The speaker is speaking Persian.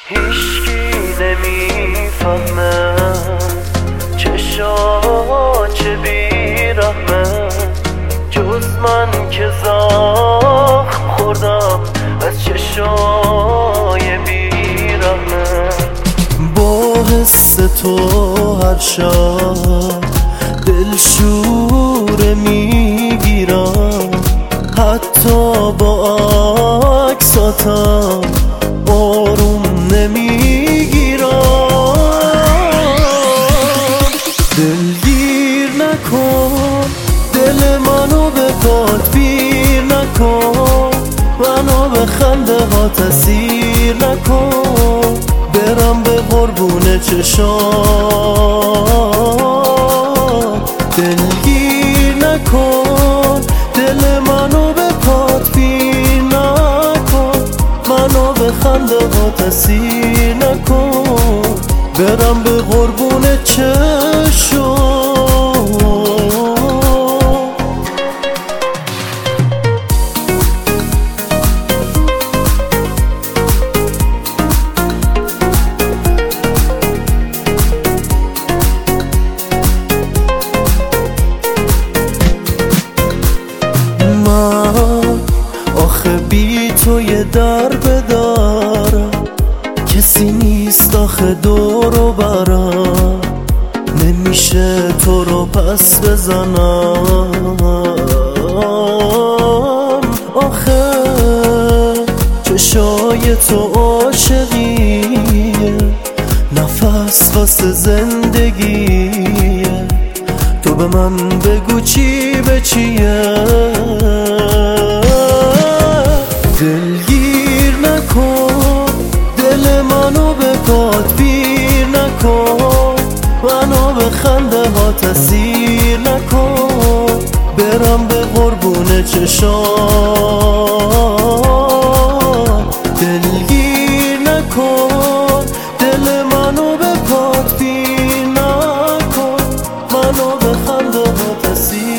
هیشکی نمیفهمه چه بیرحمه جز من که زخم خوردم از چشای بیرحمه. با حس تو هر شب دلشوره میگیرم، حتی با عکساتم آروم نمیگیرم. دلگیر نکن دل منو به پات گیر نکن، منو به خنده ها اسیر نکن، برم به قربون چشام. دلگیر نکن دل منو به پات گیر نکن، منو به خنده ها اسیر نکن، برم به قربون چشام. آخه بی تو یه در بدارم، کسی نیست آخه دور و برم، نمیشه تو رو پس بزنم. آخه چشای تو عاشقیه، نفس واسه زندگیه، تو به من بگو چی به چیه. دلگیر نکن دل منو به پات گیر نکن، منو به خنده ها اسیر نکن، برم به قربون چشام. دلگیر نکن دل منو به پات گیر نکن، منو به خنده ها اسیر